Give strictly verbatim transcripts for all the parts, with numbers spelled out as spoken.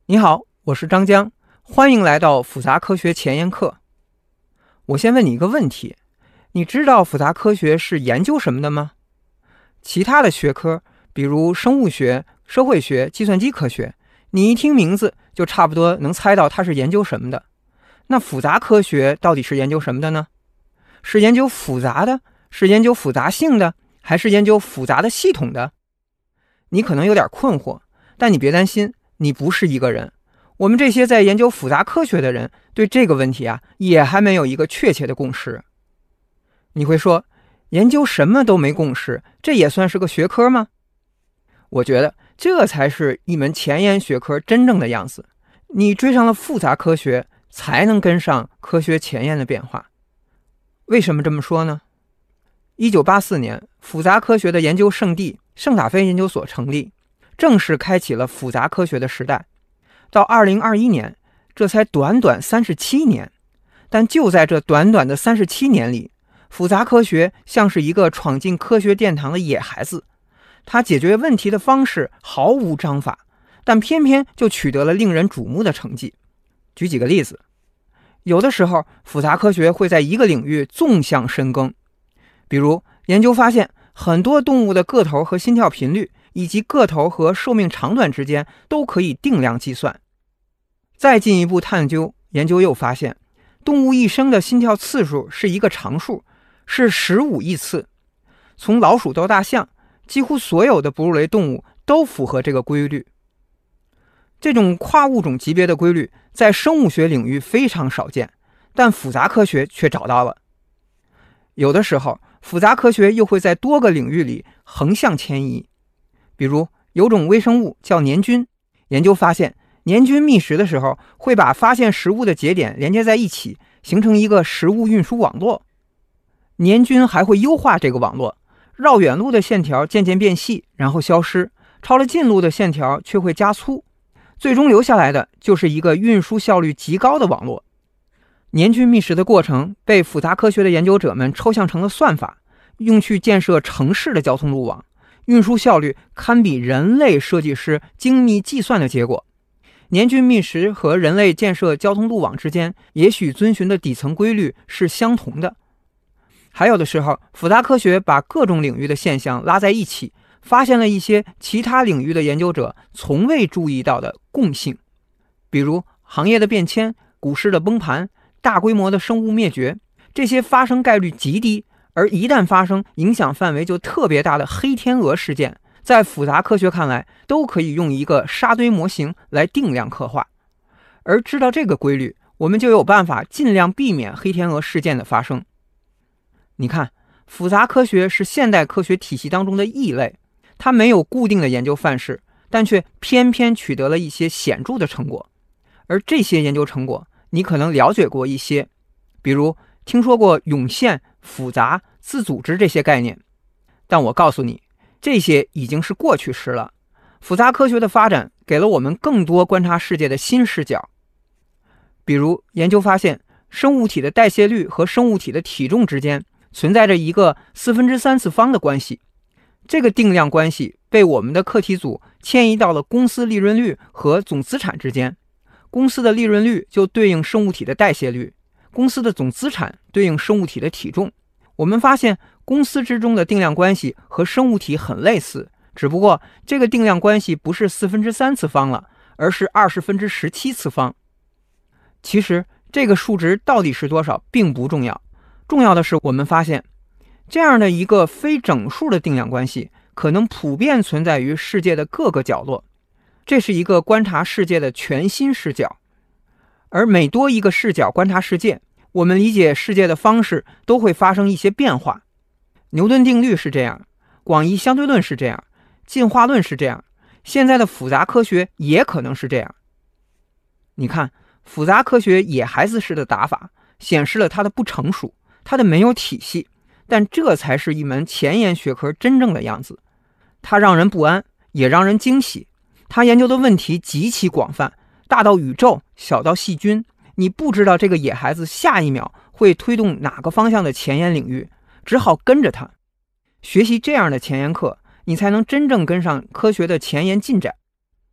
你好，我是张江，欢迎来到复杂科学前沿课。我先问你一个问题，你知道复杂科学是研究什么的吗？其他的学科，比如生物学、社会学、计算机科学，你一听名字就差不多能猜到它是研究什么的。那复杂科学到底是研究什么的呢？是研究复杂的，是研究复杂性的，还是研究复杂的系统的？你可能有点困惑，但你别担心，你不是一个人。我们这些在研究复杂科学的人，对这个问题啊，也还没有一个确切的共识。你会说，研究什么都没共识，这也算是个学科吗？我觉得这才是一门前沿学科真正的样子。你追上了复杂科学，才能跟上科学前沿的变化。为什么这么说呢？一九八四年，复杂科学的研究圣地圣塔菲研究所成立，正式开启了复杂科学的时代。到二零二一年，这才短短三十七年，但就在这短短的三十七年里，复杂科学像是一个闯进科学殿堂的野孩子，它解决问题的方式毫无章法，但偏偏就取得了令人瞩目的成绩。举几个例子，有的时候复杂科学会在一个领域纵向深耕，比如研究发现很多动物的个头和心跳频率以及个头和寿命长短之间都可以定量计算。再进一步探究，研究又发现动物一生的心跳次数是一个常数，是十五亿次。从老鼠到大象，几乎所有的哺乳类动物都符合这个规律。这种跨物种级别的规律在生物学领域非常少见，但复杂科学却找到了。有的时候，复杂科学又会在多个领域里横向迁移。比如有种微生物叫黏菌，研究发现黏菌觅食的时候会把发现食物的节点连接在一起，形成一个食物运输网络。黏菌还会优化这个网络，绕远路的线条渐渐变细，然后消失，超了近路的线条却会加粗，最终留下来的就是一个运输效率极高的网络。黏菌觅食的过程被复杂科学的研究者们抽象成了算法，用去建设城市的交通路网，运输效率堪比人类设计师精密计算的结果。黏菌觅食和人类建设交通路网之间，也许遵循的底层规律是相同的。还有的时候，复杂科学把各种领域的现象拉在一起，发现了一些其他领域的研究者从未注意到的共性，比如行业的变迁、股市的崩盘、大规模的生物灭绝，这些发生概率极低，而一旦发生，影响范围就特别大的黑天鹅事件，在复杂科学看来，都可以用一个沙堆模型来定量刻画。而知道这个规律，我们就有办法尽量避免黑天鹅事件的发生。你看，复杂科学是现代科学体系当中的异类，它没有固定的研究范式，但却偏偏取得了一些显著的成果。而这些研究成果，你可能了解过一些，比如听说过涌现、复杂、自组织这些概念。但我告诉你，这些已经是过去时了。复杂科学的发展给了我们更多观察世界的新视角。比如研究发现，生物体的代谢率和生物体的体重之间存在着一个四分之三次方的关系。这个定量关系被我们的课题组迁移到了公司利润率和总资产之间。公司的利润率就对应生物体的代谢率，公司的总资产对应生物体的体重。我们发现公司之中的定量关系和生物体很类似，只不过这个定量关系不是四分之三次方了，而是二十分之十七次方。其实这个数值到底是多少并不重要，重要的是我们发现这样的一个非整数的定量关系可能普遍存在于世界的各个角落。这是一个观察世界的全新视角，而每多一个视角观察世界，我们理解世界的方式都会发生一些变化。牛顿定律是这样，广义相对论是这样，进化论是这样，现在的复杂科学也可能是这样。你看，复杂科学野孩子式的打法显示了它的不成熟，它的没有体系，但这才是一门前沿学科真正的样子。它让人不安，也让人惊喜。它研究的问题极其广泛，大到宇宙，小到细菌，你不知道这个野孩子下一秒会推动哪个方向的前沿领域，只好跟着它。学习这样的前沿课，你才能真正跟上科学的前沿进展。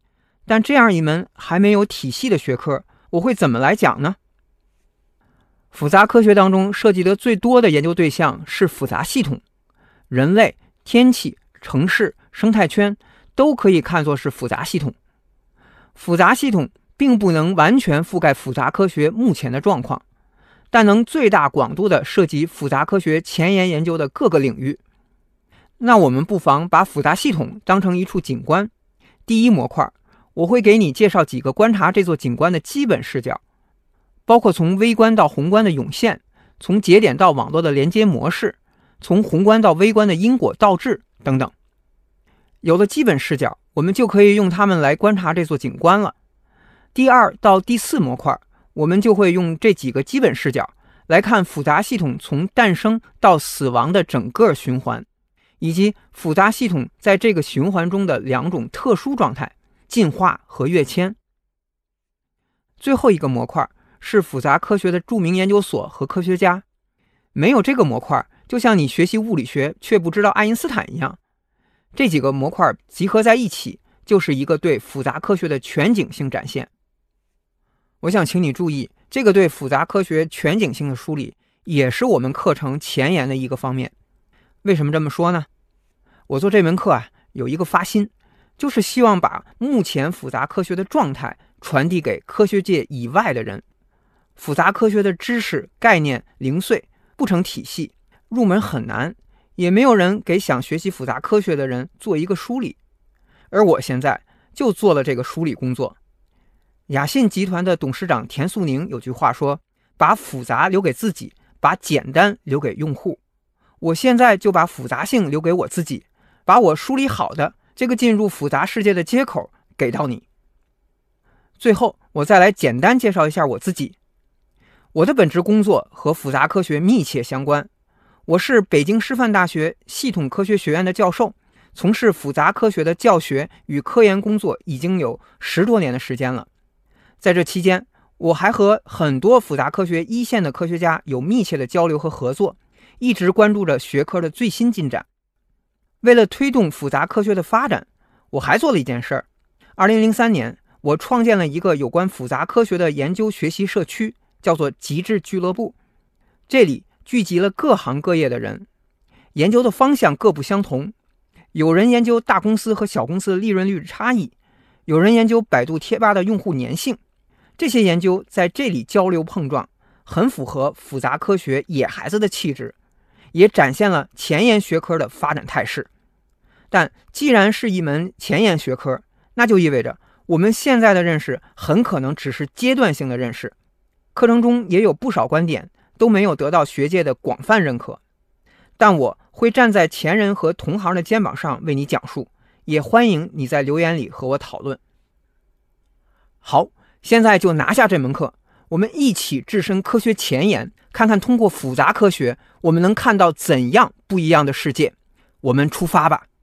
但这样一门还没有体系的学科，我会怎么来讲呢？复杂科学当中涉及的最多的研究对象是复杂系统，人类、天气、城市、生态圈都可以看作是复杂系统。复杂系统并不能完全覆盖复杂科学目前的状况，但能最大广度地涉及复杂科学前沿研究的各个领域。那我们不妨把复杂系统当成一处景观。第一模块，我会给你介绍几个观察这座景观的基本视角，包括从微观到宏观的涌现，从节点到网络的连接模式，从宏观到微观的因果倒置等等。有了基本视角，我们就可以用它们来观察这座景观了。第二到第四模块，我们就会用这几个基本视角来看复杂系统从诞生到死亡的整个循环，以及复杂系统在这个循环中的两种特殊状态：进化和跃迁。最后一个模块是复杂科学的著名研究所和科学家。没有这个模块，就像你学习物理学却不知道爱因斯坦一样。这几个模块集合在一起，就是一个对复杂科学的全景性展现。我想请你注意，这个对复杂科学全景性的梳理也是我们课程前沿的一个方面。为什么这么说呢？我做这门课啊，有一个发心，就是希望把目前复杂科学的状态传递给科学界以外的人。复杂科学的知识概念零碎，不成体系，入门很难，也没有人给想学习复杂科学的人做一个梳理。而我现在就做了这个梳理工作。雅信集团的董事长田素宁有句话说，把复杂留给自己，把简单留给用户。我现在就把复杂性留给我自己，把我梳理好的这个进入复杂世界的接口给到你。最后，我再来简单介绍一下我自己。我的本职工作和复杂科学密切相关，我是北京师范大学系统科学学院的教授，从事复杂科学的教学与科研工作已经有十多年的时间了。在这期间，我还和很多复杂科学一线的科学家有密切的交流和合作，一直关注着学科的最新进展。为了推动复杂科学的发展，我还做了一件事儿。二零零三年，我创建了一个有关复杂科学的研究学习社区，叫做极致俱乐部。这里聚集了各行各业的人，研究的方向各不相同。有人研究大公司和小公司的利润率差异，有人研究百度贴吧的用户粘性。这些研究在这里交流碰撞，很符合复杂科学野孩子的气质，也展现了前沿学科的发展态势。但既然是一门前沿学科，那就意味着我们现在的认识很可能只是阶段性的认识。课程中也有不少观点都没有得到学界的广泛认可，但我会站在前人和同行的肩膀上为你讲述，也欢迎你在留言里和我讨论。好，现在就拿下这门课，我们一起置身科学前沿，看看通过复杂科学我们能看到怎样不一样的世界。我们出发吧。